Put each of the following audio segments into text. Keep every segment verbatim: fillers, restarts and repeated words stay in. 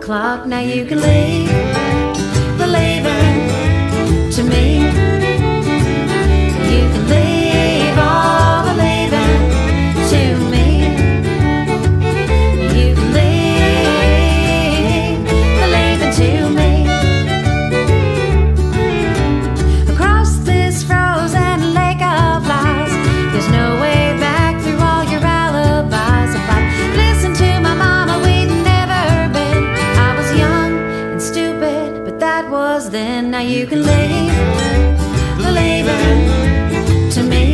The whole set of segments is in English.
clock. Now you can leave, believing to me. You can leave all believing to me. You can leave believing to me. Across this frozen lake of lies, there's no way back through all your alibis. If I listened to my mama, we'd never been. I was young and stupid, but that was then. Now you can leave, believing to me.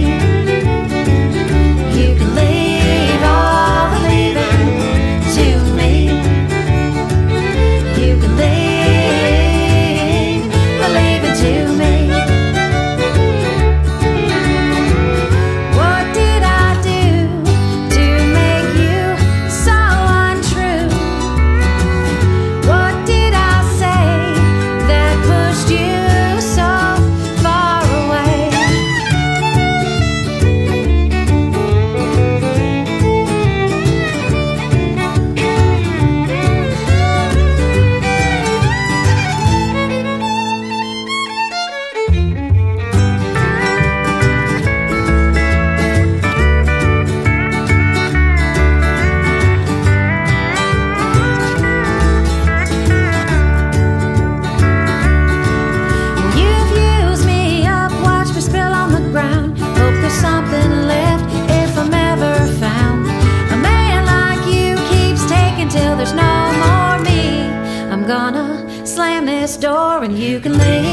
You can leave all believing to me. You can leave believing to me. What did I do to make you so untrue? What did I say that pushed you so far away? You've used me up, watched me spill on the ground. Hope there's something left if I'm ever found. A man like you keeps taking till there's no more me. I'm gonna slam this door and you can leave.